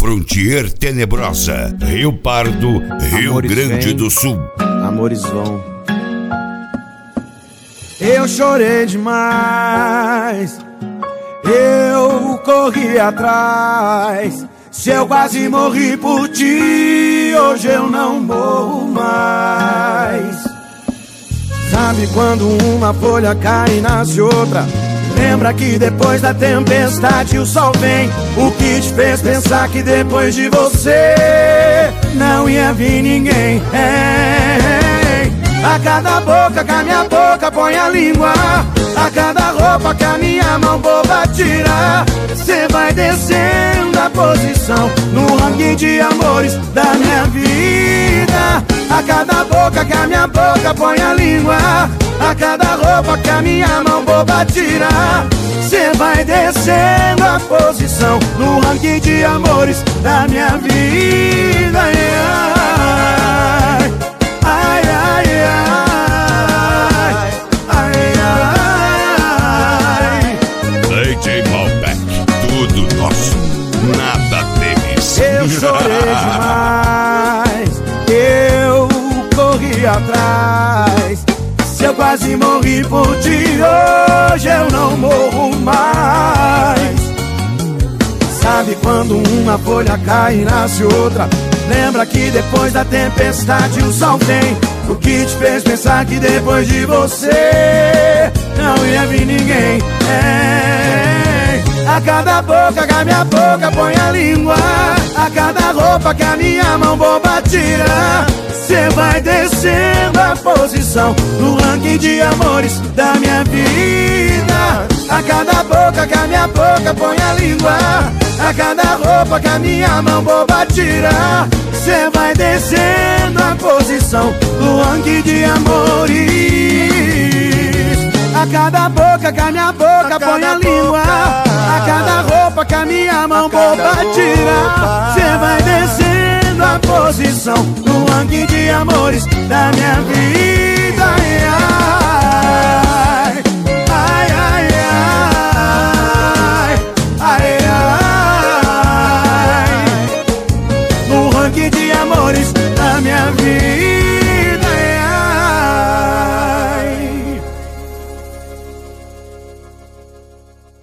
Frontier Tenebrosa, Rio Pardo, Rio Amores Grande vem, do Sul. amores vão. Eu chorei demais, eu corri atrás. Se eu quase morri por ti, hoje eu não morro mais. Sabe quando uma folha cai e nasce outra? Lembra que depois da tempestade o sol vem. O que te fez pensar que depois de você não ia vir ninguém? A cada boca que a minha boca põe a língua, a cada roupa que a minha mão boba tira, cê vai descendo a posição no ranking de amores da minha vida. A cada boca que a minha boca põe a língua, a cada roupa que a minha mão boba tira, cê vai descendo a posição no ranking de amores da minha vida. Ai, ai, ai, ai, ai. DJ Malbec, tudo nosso, nada deles. Eu chorei demais, eu corri atrás. Se eu quase morri por ti, hoje eu não morro mais. Sabe quando uma folha cai e nasce outra? Lembra que depois da tempestade o sol vem. O que te fez pensar que depois de você não ia vir ninguém? A cada boca que a minha boca põe a língua, a cada roupa que a minha mão boba tira, cê vai descendo a posição no ranking de amores da minha vida. A cada boca que a minha boca põe a língua, a cada roupa que a minha mão boba tira, cê vai descendo a posição no ranking de amores. A cada boca que a minha boca põe a língua, a cada roupa que a minha mão boba tira, cê vai descendo a posição no ranking de amores da minha vida. Ai, ai, ai, ai, ai, no ranking de amores da minha vida.